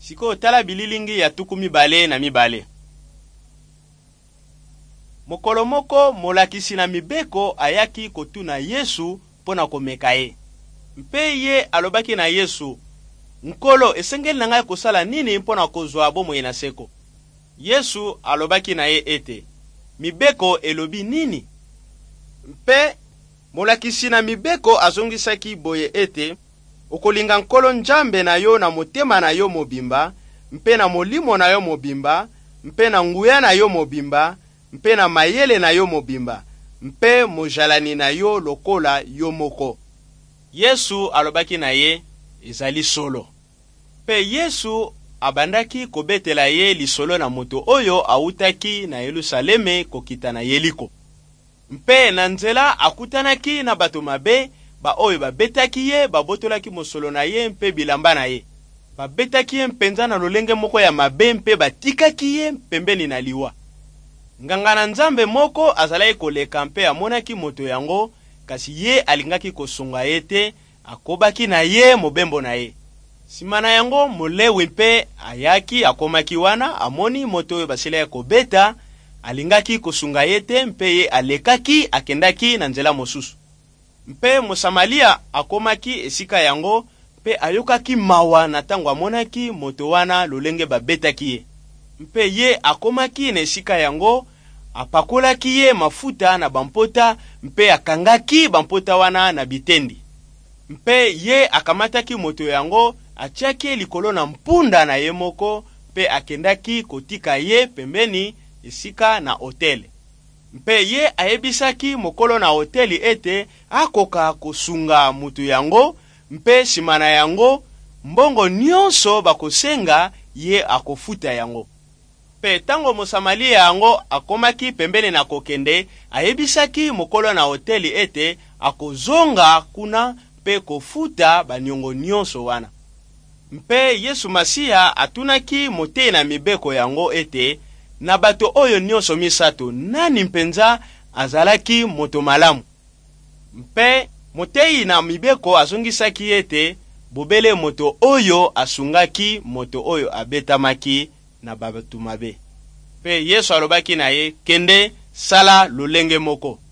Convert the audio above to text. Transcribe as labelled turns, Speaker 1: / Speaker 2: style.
Speaker 1: Siko tala bililingi ya tuku mibale na mibale. Mokolo moko molakisi na mibeko ayaki kotuna Yesu pona komeka ye. Mpe ye alobaki na Yesu, nkolo esengeli na ngai kosala nini mpona kozwa bomoi na seko? Yesu alobaki na ye ete, mibeko elobi nini? Mpe molakisi na mibeko azongisaki boye ete, okolinga nkolo Nzambe na yo na motema na yo mobimba, mpe na molimo na yo mobimba, mpe na nguya na yo mobimba, mpe na mayele na yo mobimba, mpe mojalani na yo lokola yo moko. Yesu alobaki na ye, ezali solo. Mpe Yesu abandaki kobetela ye lisolo na moto oyo autaki na Yerusaleme kokita na Yeliko. Mpe na nzela akutanaki na bato mabe, ba oyo babetaki ye, babotolaki mosolo na ye mpe bilamba na ye. Babetaki ye mpenza na lolenge moko ya mabe mpe batikaki ye pembeni na liwa. Nganga na Nzambe moko azalaki koleka mpe amonaki moto yango, kasi ye alingaki kosunga ye te, akobaki na ye mobembo na ye. Sima na yango Molewi mpe ayaki akomaki wana, amoni moto oyo basila ya kobeta, alingaki kosunga ye te mpe ye alekaki akendaki na nzela mosusu. Mpe Mosamalia akomaki esika yango mpe ayokaki mawa na tango amonaki moto wana lolenge babetaki ye. Mpe ye akomaki na esika yango, apakolaki ye mafuta na bampota mpe akangaki bampota wana na bitendi. Mpe ye akamataki moto yango, atiaki likolo na mpunda na ye moko mpe akendaki kotika ye pembeni esika na hotele. Mpe ye ayebisaki mokolo na hoteli ete akoka kosunga mutu yango, mpe sima na yango mbongo nyonso bakosenga ye akofuta yango. Mpe tango Mosamalia yango akomaki pembeni na kokende, ayebisaki mokolo na hoteli ete akozonga kuna mpe kofuta banyongo nyonso wana. Mpe Yesu Masiya atunaki motei na mibeko yango ete, na bato oyo nyonso misato nani mpenza azalaki moto malamu? Mpe motei na mibeko azongisaki ete, bobele moto oyo asungaki moto oyo abetamaki na bato mabe. Mpe Yesu alobaki na ye, kende sala lolenge moko.